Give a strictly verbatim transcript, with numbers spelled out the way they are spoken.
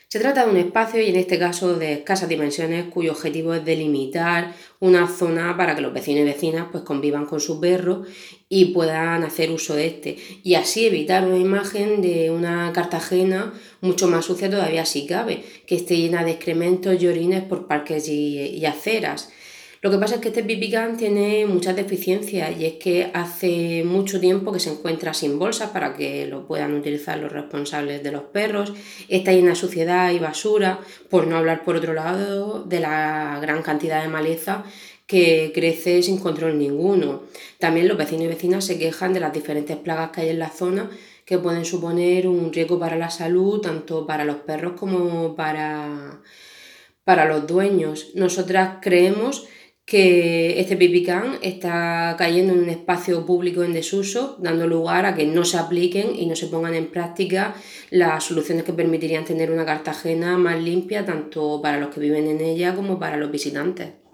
Se trata de un espacio, y en este caso de escasas dimensiones, cuyo objetivo es delimitar una zona para que los vecinos y vecinas pues, convivan con sus perros y puedan hacer uso de este, y así evitar una imagen de una Cartagena mucho más sucia todavía si cabe, que esté llena de excrementos y orines por parques y, y aceras. Lo que pasa es que este P P Can tiene muchas deficiencias, y es que hace mucho tiempo que se encuentra sin bolsas para que lo puedan utilizar los responsables de los perros. Está llena de suciedad y basura, por no hablar por otro lado de la gran cantidad de maleza que crece sin control ninguno. También los vecinos y vecinas se quejan de las diferentes plagas que hay en la zona, que pueden suponer un riesgo para la salud, tanto para los perros como para, para los dueños. Nosotras creemos que este P P Can está cayendo en un espacio público en desuso, dando lugar a que no se apliquen y no se pongan en práctica las soluciones que permitirían tener una Cartagena más limpia, tanto para los que viven en ella como para los visitantes.